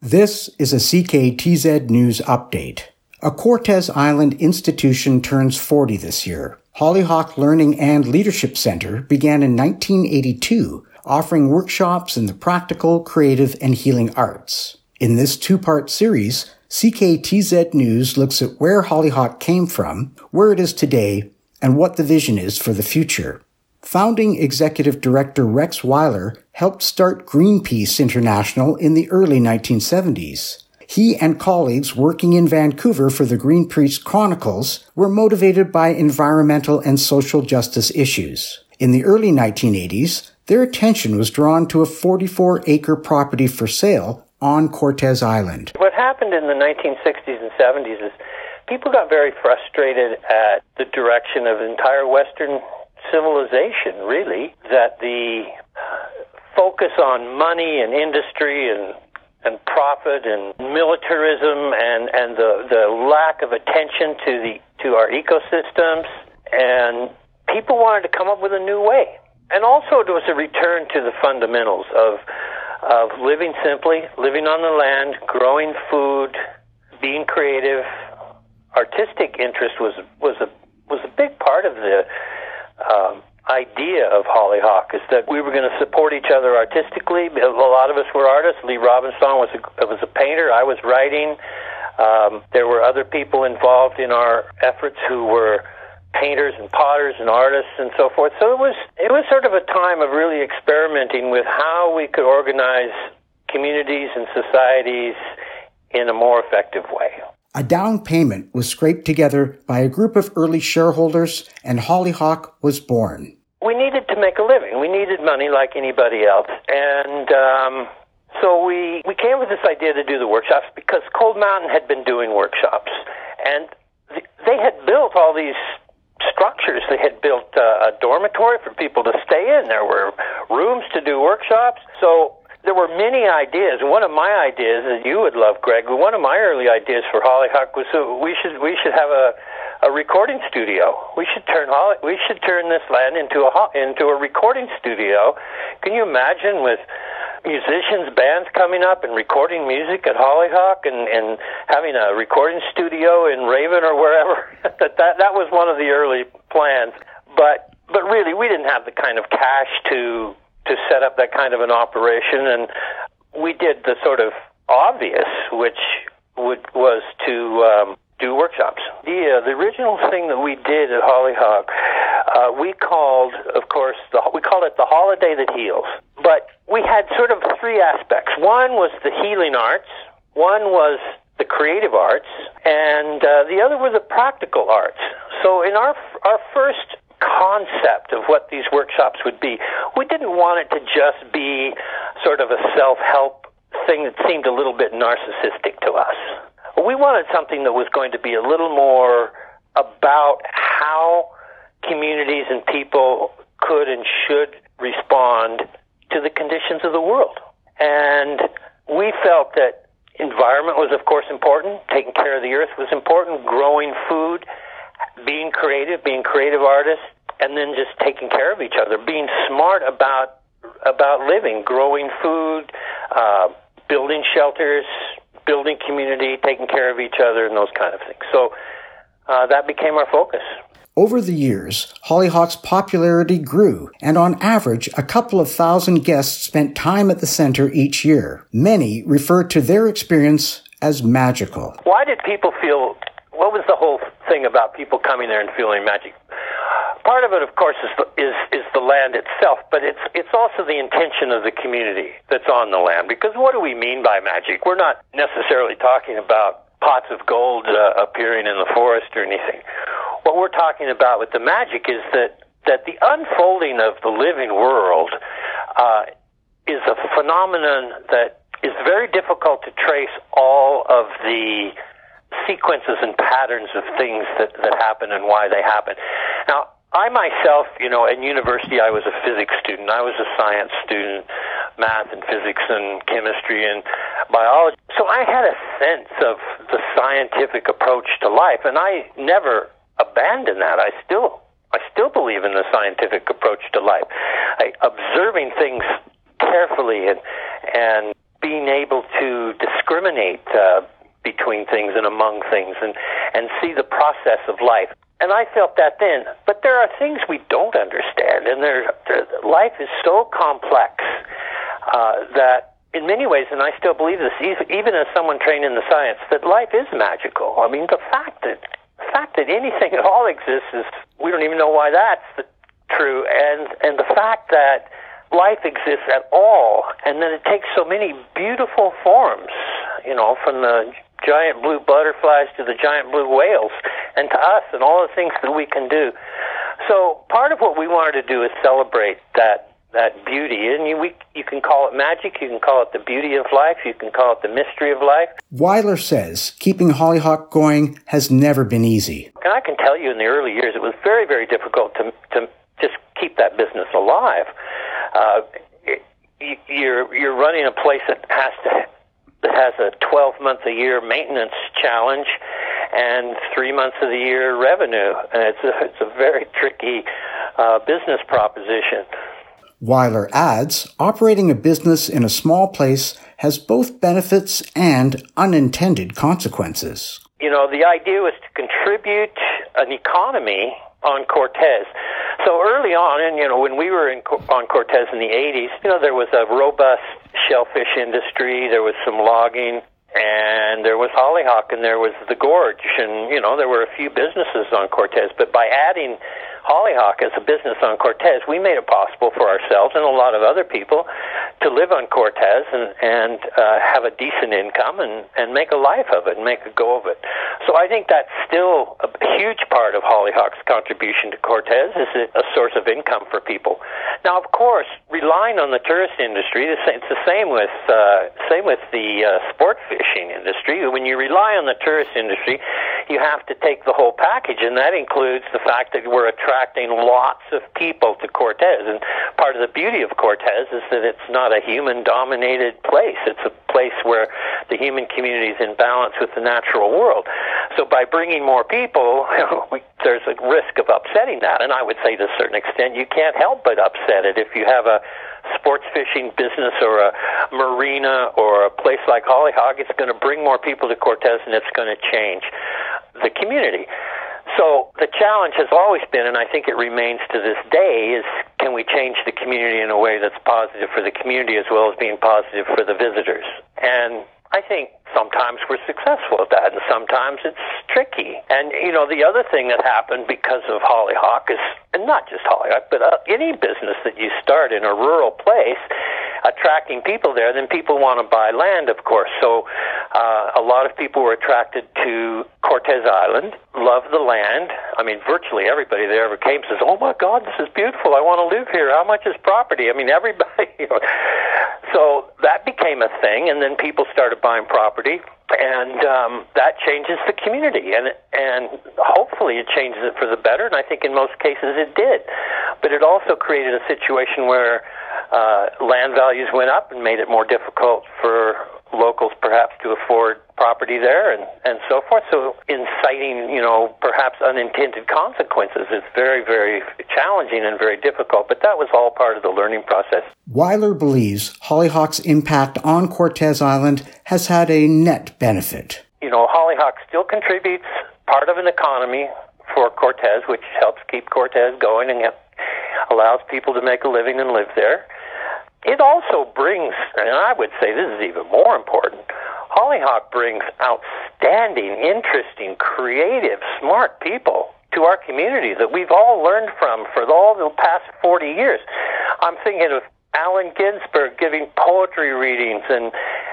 This is a CKTZ News Update. A Cortes Island institution turns 40 this year. Hollyhock Learning and Leadership Center began in 1982, offering workshops in the practical, creative, and healing arts. In this two-part series, CKTZ News looks at where Hollyhock came from, where it is today, and what the vision is for the future. Founding Executive Director Rex Weiler helped start Greenpeace International in the early 1970s. He and colleagues working in Vancouver for the Greenpeace Chronicles were motivated by environmental and social justice issues. In the early 1980s, their attention was drawn to a 44-acre property for sale on Cortes Island. What happened in the 1960s and 70s is people got very frustrated at the direction of entire Western civilization, really, that the focus on money and industry and profit and militarism and the lack of attention to our ecosystems, and people wanted to come up with a new way. And also it was a return to the fundamentals of living simply, living on the land, growing food, being creative. Artistic interest was a big part of the idea of Hollyhock, is that we were going to support each other artistically. A lot of us were artists. Lee Robinson was a painter. I was writing. There were other people involved in our efforts who were painters and potters and artists and so forth. So it was sort of a time of really experimenting with how we could organize communities and societies in a more effective way. A down payment was scraped together by a group of early shareholders, and Hollyhock was born. We needed to make a living. We needed money like anybody else. And so we came with this idea to do the workshops because Cold Mountain had been doing workshops. And they had built all these structures. They had built a dormitory for people to stay in. There were rooms to do workshops. So there were many ideas. One of my ideas that you would love, Greg, one of my early ideas for Hollyhock was we should have a recording studio. We should turn this land into a recording studio. Can you imagine with musicians, bands coming up and recording music at Hollyhock and having a recording studio in Raven or wherever? that was one of the early plans. But really, we didn't have the kind of cash to set up that kind of an operation, and we did the sort of obvious, which was to do workshops. The original thing that we did at Hollyhock, we called it the Holiday That Heals. But we had sort of three aspects. One was the healing arts, one was the creative arts, and the other were the practical arts. So in our first concept of what these workshops would be, we didn't want it to just be sort of a self-help thing that seemed a little bit narcissistic to us. We wanted something that was going to be a little more about how communities and people could and should respond to the conditions of the world. And we felt that environment was, of course, important. Taking care of the earth was important. Growing food, being creative artists, and then just taking care of each other, being smart about living, growing food, building shelters, building community, taking care of each other, and those kind of things. So that became our focus. Over the years, Hollyhock's popularity grew, and on average, a couple of thousand guests spent time at the center each year. Many referred to their experience as magical. Why did people feel... What was the whole thing about people coming there and feeling magic? Part of it, of course, is the land itself, but it's also the intention of the community that's on the land. Because what do we mean by magic? We're not necessarily talking about pots of gold appearing in the forest or anything. What we're talking about with the magic is that the unfolding of the living world is a phenomenon that is very difficult to trace all of the sequences and patterns of things that happen and why they happen. Now, I myself, in university, I was a physics student. I was a science student, math and physics and chemistry and biology. So I had a sense of the scientific approach to life, and I never abandoned that. I still believe in the scientific approach to life. Observing things carefully and being able to discriminate between things and among things and see the process of life. And I felt that then. But there are things we don't understand, and life is so complex that in many ways, and I still believe this, even as someone trained in the science, that life is magical. I mean, the fact that anything at all exists is, we don't even know why that's true, and the fact that life exists at all, and then it takes so many beautiful forms, from the giant blue butterflies to the giant blue whales, and to us, and all the things that we can do. So part of what we wanted to do is celebrate that beauty, and you can call it magic, you can call it the beauty of life, you can call it the mystery of life. Weiler says keeping Hollyhock going has never been easy. And I can tell you in the early years it was very, very difficult to just keep that business alive. You're running a place that has a 12-month-a-year maintenance challenge and 3 months of the year revenue. And it's a very tricky business proposition. Weiler adds, operating a business in a small place has both benefits and unintended consequences. The idea was to contribute an economy on Cortez. So early on, and when we were on Cortez in the 80s, there was a robust shellfish industry, there was some logging, and there was Hollyhock, and there was the gorge, and there were a few businesses on Cortez. But by adding Hollyhock as a business on Cortez, we made it possible for ourselves and a lot of other people to live on Cortez and have a decent income and make a life of it and make a go of it. So I think that's still a huge part of Hollyhock's contribution to Cortez, is a source of income for people. Now, of course, relying on the tourist industry, it's the same with the sport fishing industry. When you rely on the tourist industry, you have to take the whole package, and that includes the fact that we're attracting lots of people to Cortez. And part of the beauty of Cortez is that it's not a human-dominated place. It's a place where the human community is in balance with the natural world. So by bringing more people, there's a risk of upsetting that. And I would say to a certain extent, you can't help but upset it. If you have a sports fishing business or a marina or a place like Hollyhock, it's going to bring more people to Cortez, and it's going to change the community. So the challenge has always been, and I think it remains to this day, is can we change the community in a way that's positive for the community as well as being positive for the visitors? And I think sometimes we're successful at that, and sometimes it's tricky. And, the other thing that happened because of Hollyhock is, and not just Hollyhock, but any business that you start in a rural place, attracting people there, then people want to buy land, of course. So a lot of people were attracted to Cortez Island, love the land. I mean, virtually everybody that ever came says, oh my God, this is beautiful, I want to live here, how much is property? I mean, everybody, So that became a thing, and then people started buying property, and that changes the community, and hopefully it changes it for the better, and I think in most cases it did. But it also created a situation where land values went up and made it more difficult for locals perhaps to afford property there and so forth. So inciting, perhaps unintended consequences is very, very challenging and very difficult. But that was all part of the learning process. Weiler believes Hollyhock's impact on Cortez Island has had a net benefit. Hollyhock still contributes part of an economy for Cortez, which helps keep Cortez going and allows people to make a living and live there. It also brings, and I would say this is even more important, Hollyhock brings outstanding, interesting, creative, smart people to our community that we've all learned from for all the past 40 years. I'm thinking of Allen Ginsberg giving poetry readings and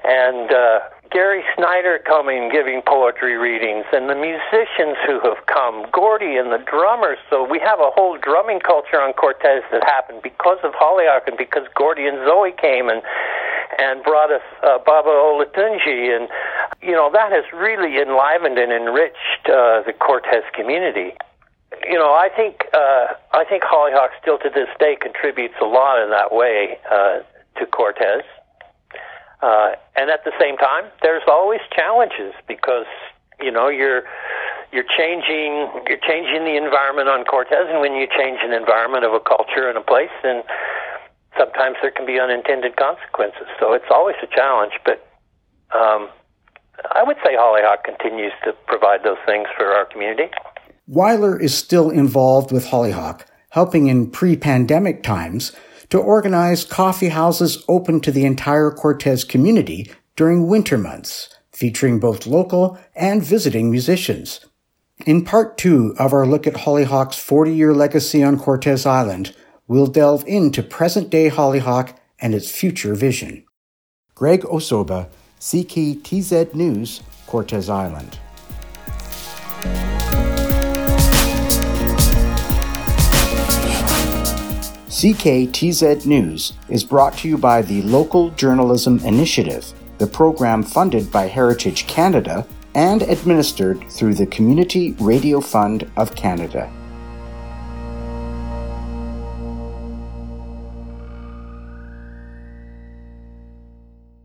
Gary Snyder coming giving poetry readings, and the musicians who have come, Gordy and the drummers. So we have a whole drumming culture on Cortez that happened because of Hollyhock and because Gordy and Zoe came and brought us Baba Olatunji, and that has really enlivened and enriched the Cortez community. I think Hollyhock still to this day contributes a lot in that way to Cortez. And at the same time, there's always challenges because you're changing the environment on Cortez, and when you change an environment of a culture and a place, then sometimes there can be unintended consequences. So it's always a challenge, but I would say Hollyhock continues to provide those things for our community. Weiler is still involved with Hollyhock, helping in pre-pandemic times to organize coffee houses open to the entire Cortez community during winter months, featuring both local and visiting musicians. In part 2 of our look at Hollyhock's 40-year legacy on Cortez Island, we'll delve into present-day Hollyhock and its future vision. Greg Osoba, CKTZ News, Cortez Island. CKTZ News is brought to you by the Local Journalism Initiative, the program funded by Heritage Canada and administered through the Community Radio Fund of Canada.